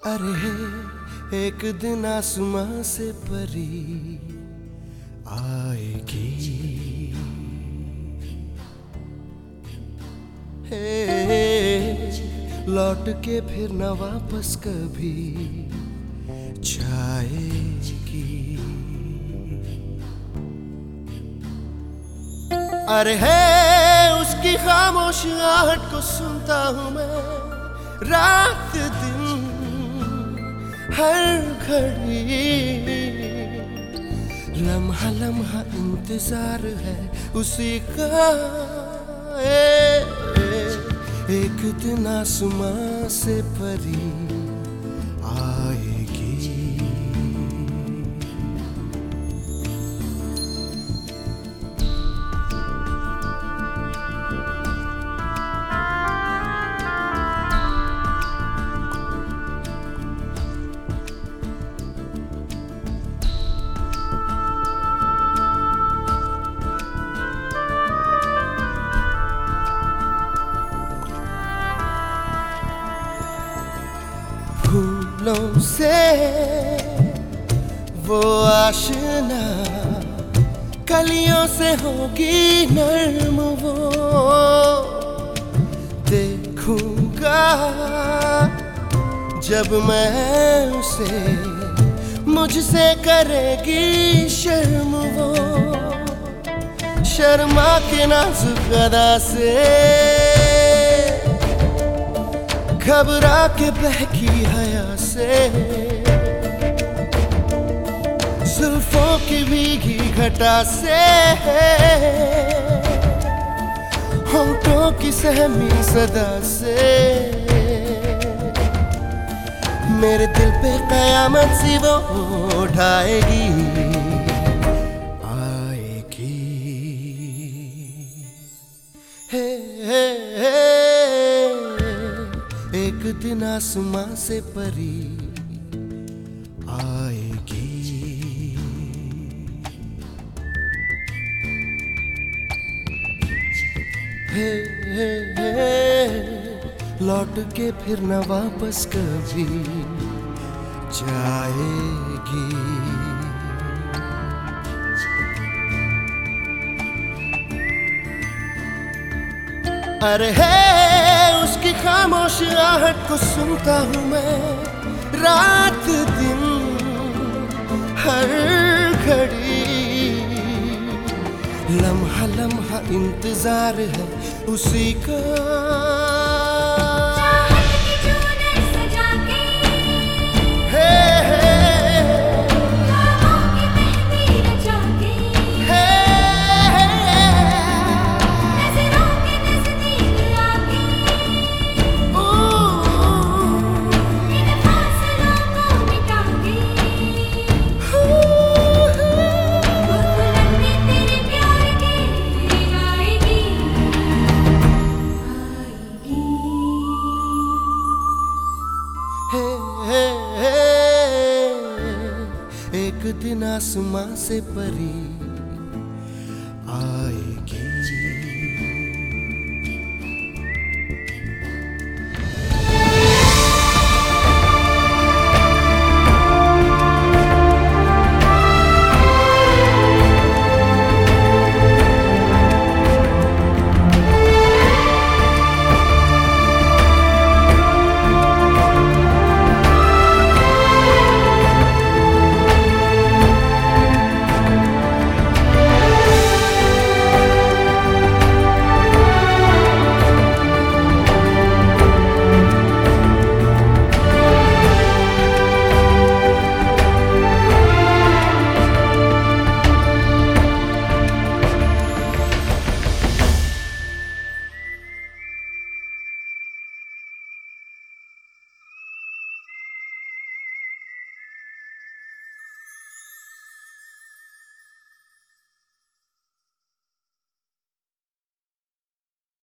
अरे एक दिन आसमां से परी आएगी। हे लौट के फिर न वापस कभी जाएगी। अरे है उसकी खामोश आहट को सुनता हूँ मैं रात दिन हर घड़ी। लम्हा लम्हा इंतजार है उसी का। एक दिन आसमां से परी आएगी। फूलों से वो आशना कलियों से होगी नर्म वो। देखूंगा जब मैं उसे मुझसे करेगी शर्म वो। शर्मा के नाजुक अदा से घबरा के बहकी हया से जुल्फों की भीगी घटा से होंठों की सहमी सदा से मेरे दिल पे कयामत सी वो उठाएगी आएगी। हे एक दिन आसमां से परी आएगी। लौट के फिर न वापस कभी जाएगी। अरे है उसकी खामोश आहट को सुनता हूँ मैं रात दिन हर घड़ी। लम्हा लम्हा इंतजार है उसी का। एक दिन आसमां से परी आएगी।